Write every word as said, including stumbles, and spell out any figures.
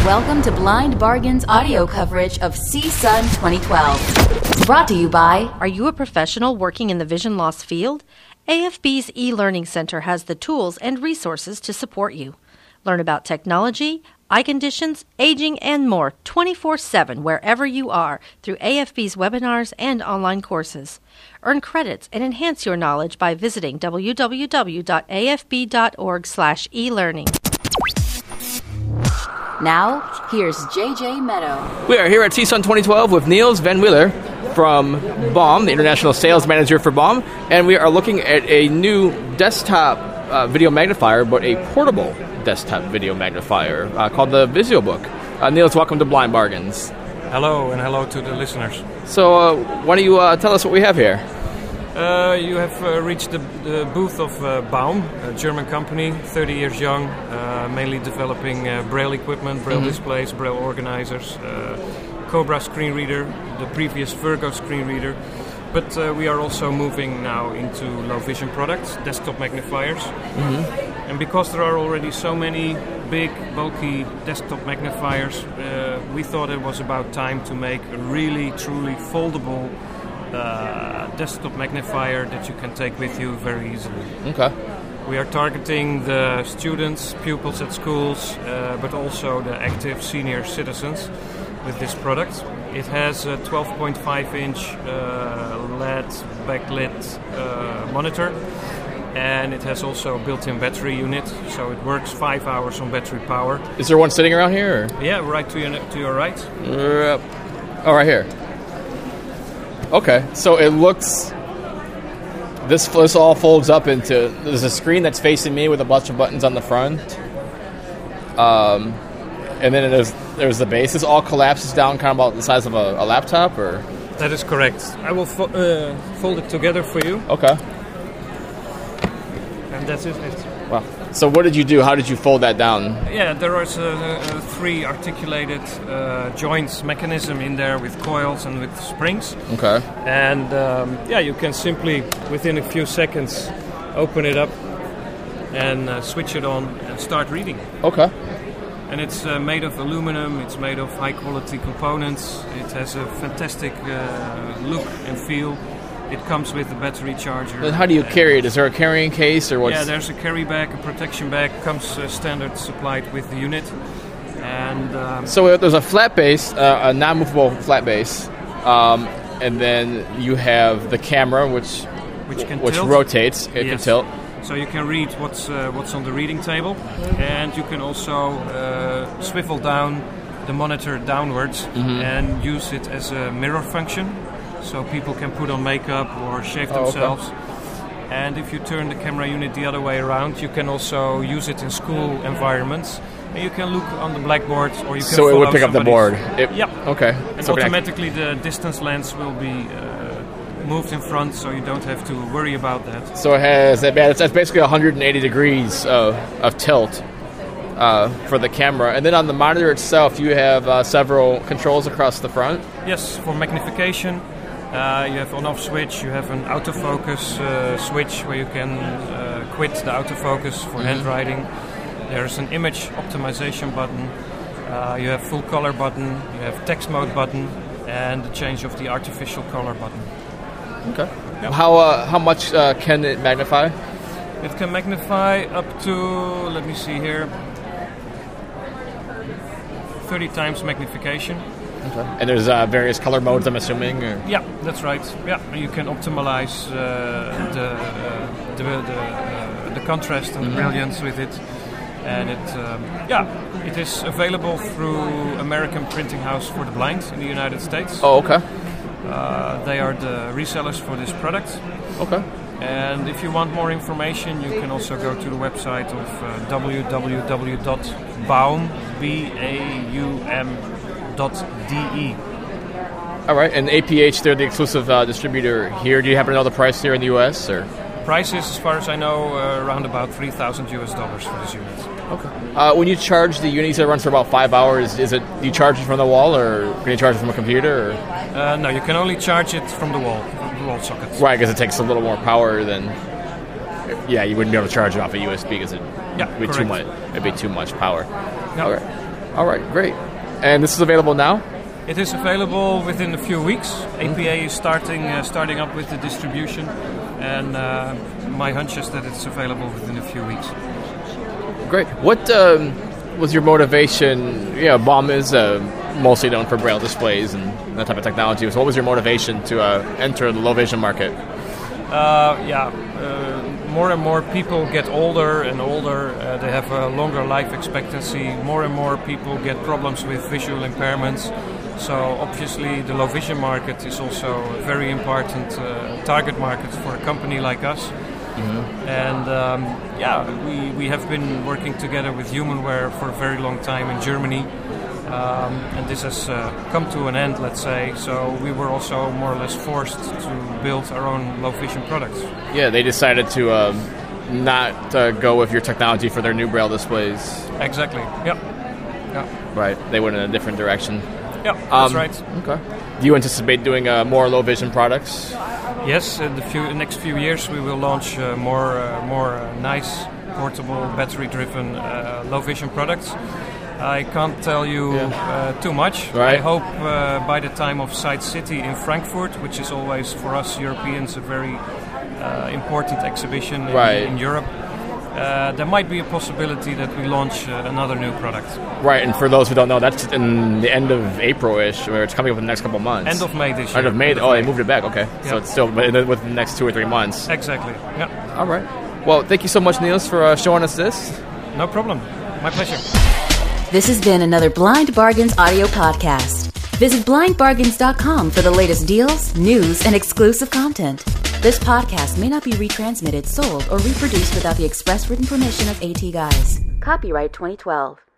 Welcome to Blind Bargain's audio coverage of C S U N twenty twelve. Brought to you by... Are you a professional working in the vision loss field? A F B's e-learning center has the tools and resources to support you. Learn about technology, eye conditions, aging, and more twenty-four seven wherever you are through A F B's webinars and online courses. Earn credits and enhance your knowledge by visiting w w w dot a f b dot org slash e learning. Now, here's J J Meadow. We are here at C S U N twenty twelve with Niels Van Wieler from Baum, the International Sales Manager for Baum, and we are looking at a new desktop uh, video magnifier, but a portable desktop video magnifier uh, called the VisioBook. Uh, Niels, welcome to Blind Bargains. Hello, and hello to the listeners. So, uh, why don't you uh, tell us what we have here? Uh, you have uh, reached the, the booth of uh, Baum, a German company, thirty years young, uh, mainly developing uh, Braille equipment, Braille mm-hmm. displays, Braille organizers, uh, Cobra screen reader, the previous Virgo screen reader. But uh, we are also moving now into low vision products, desktop magnifiers. Mm-hmm. And because there are already so many big, bulky desktop magnifiers, uh, we thought it was about time to make a really, truly foldable uh, desktop magnifier that you can take with you very easily. Okay. We are targeting the students, pupils at schools, uh, but also the active senior citizens with this product. It has a twelve point five inch uh, L E D backlit uh, monitor, and it has also a built-in battery unit, so it works five hours on battery power. Is there one sitting around here? Or? Yeah, right to your to your right. Uh, oh, right here. Okay, so it looks. This this all folds up into. There's a screen that's facing me with a bunch of buttons on the front. Um. And then there's there's the base. This all collapses down kind of about the size of a, a laptop, or? That is correct. I will fo- uh, fold it together for you. Okay. And that's it. Wow. So what did you do? How did you fold that down? Yeah, there is a, a three articulated uh, joints mechanism in there with coils and with springs. Okay. And um, yeah, you can simply, within a few seconds, open it up and uh, switch it on and start reading. Okay. And it's uh, made of aluminum, it's made of high-quality components, it has a fantastic uh, look and feel. It comes with a battery charger. Then how do you carry it? Is there a carrying case, or what's... Yeah, there's a carry bag, a protection bag, comes uh, standard supplied with the unit. And um, So there's a flat base, uh, a non-movable flat base, um, and then you have the camera, which which, can which tilt. rotates, it Yes. can tilt. So you can read what's uh, what's on the reading table, and you can also uh, swivel down the monitor downwards mm-hmm. and use it as a mirror function, so people can put on makeup or shave oh, themselves. Okay. And if you turn the camera unit the other way around, you can also use it in school environments. And you can look on the blackboard, or you can so it would follow pick up the board. It, yeah. Okay. And so automatically the distance lens will be Uh, moved in front, so you don't have to worry about that. So it has that's basically one hundred eighty degrees of, of tilt uh, for the camera, and then on the monitor itself, you have uh, several controls across the front. Yes, for magnification, uh, you have on-off switch. You have an autofocus uh, switch where you can uh, quit the autofocus for mm-hmm. handwriting. There's an image optimization button. Uh, you have full color button. You have text mode button, and the change of the artificial color button. Okay. Yep. How uh, how much uh, can it magnify? It can magnify up to, let me see here, thirty times magnification. Okay. And there's uh, various color modes, I'm assuming? Or? Yeah, that's right. Yeah, you can optimize uh, the, uh, the, the, uh, the contrast and mm-hmm. the brilliance with it. And it, um, yeah, it is available through American Printing House for the Blind in the United States. Oh, okay. Uh, they are the resellers for this product. Okay. And if you want more information, you can also go to the website of uh, w w w dot baum dot d e. All right, and A P H, they're the exclusive uh, distributor here. Do you happen to know the price here in the U S? Or? Price is, as far as I know, uh, around about three thousand U S dollars for this unit. Okay. Uh, when you charge the unit, that runs for about five hours. Is it do you charge it from the wall, or can you charge it from a computer? Or? Uh, no, you can only charge it from the wall, from the wall socket. Right, because it takes a little more power than. Yeah, you wouldn't be able to charge it off a U S B because it yeah, would be too much. It'd be too much power. No. All right. All right, great. And this is available now? It is available within a few weeks. A P A is starting uh, starting up with the distribution, and uh, my hunch is that it's available within a few weeks. Great. What um, was your motivation? Yeah, Baum is uh, mostly known for Braille displays and that type of technology. So what was your motivation to uh, enter the low vision market? Uh, yeah, uh, more and more people get older and older. Uh, they have a longer life expectancy. More and more people get problems with visual impairments. So obviously the low vision market is also a very important uh, target market for a company like us. Mm-hmm. And um, yeah, we, we have been working together with Humanware for a very long time in Germany. Um, and this has uh, come to an end, let's say. So we were also more or less forced to build our own low vision products. Yeah, they decided to uh, not uh, go with your technology for their new Braille displays. Exactly. Yep. Yeah. Right. They went in a different direction. Yeah, that's um, right. Okay. Do you anticipate doing uh, more low vision products? Yes, in the few, next few years we will launch uh, more, uh, more uh, nice, portable, battery-driven uh, low vision products. I can't tell you yeah. uh, too much. Right. I hope uh, by the time of Side City in Frankfurt, which is always for us Europeans a very uh, important exhibition in, right. in Europe, uh, there might be a possibility that we launch uh, another new product. Right, and for those who don't know, that's in the end of April-ish, where it's coming up in the next couple of months. End of May this year. End of May? End of oh, May. They moved it back, okay. Yeah. So it's still within the next two or three months. Exactly, yeah. All right. Well, thank you so much, Niels, for uh, showing us this. No problem. My pleasure. This has been another Blind Bargains audio podcast. Visit blind bargains dot com for the latest deals, news, and exclusive content. This podcast may not be retransmitted, sold, or reproduced without the express written permission of AT Guys. Copyright twenty twelve.